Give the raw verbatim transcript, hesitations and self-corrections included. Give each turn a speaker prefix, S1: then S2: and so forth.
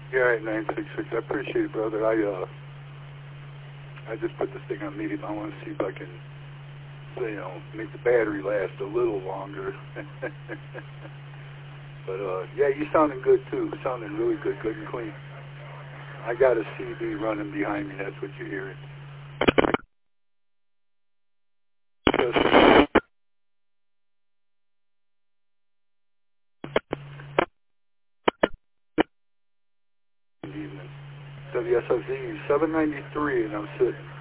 S1: Yeah, all right, nine six six. I appreciate it, brother. I uh, I just put this thing on medium. I want to see if I can, you know, make the battery last a little longer. But uh, yeah, you sounding good too. Sounding really good, good and clean. I got a C D running behind me. That's what you're hearing. Evening. W S O Z seven ninety-three, and I'm sitting.